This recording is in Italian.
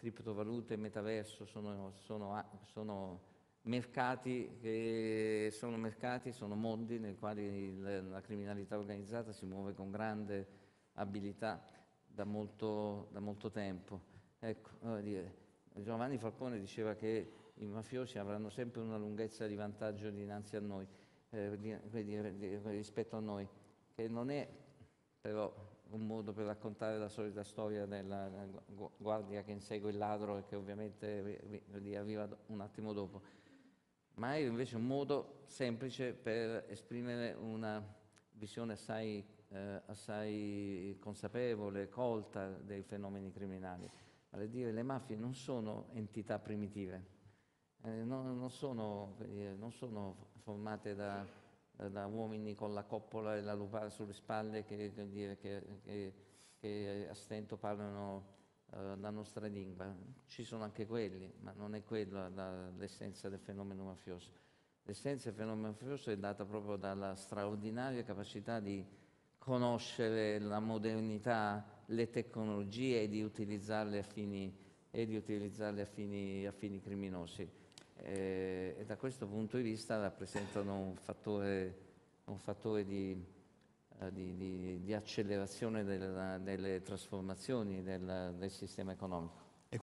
criptovalute, metaverso, sono mercati sono mondi nei quali la criminalità organizzata si muove con grande abilità da molto tempo. Ecco, voglio dire, Giovanni Falcone diceva che i mafiosi avranno sempre una lunghezza di vantaggio dinanzi a noi, rispetto a noi, che non è però un modo per raccontare la solita storia della guardia che insegue il ladro e che ovviamente arriva un attimo dopo, ma è invece un modo semplice per esprimere una visione assai consapevole, colta dei fenomeni criminali. Vale a dire, le mafie non sono entità primitive, non sono formate da uomini con la coppola e la lupara sulle spalle che a stento parlano la nostra lingua. Ci sono anche quelli, ma non è quella l'essenza del fenomeno mafioso. L'essenza del fenomeno mafioso è data proprio dalla straordinaria capacità di conoscere la modernità, le tecnologie e di utilizzarle a fini criminosi. E da questo punto di vista rappresentano un fattore di accelerazione delle trasformazioni del sistema economico.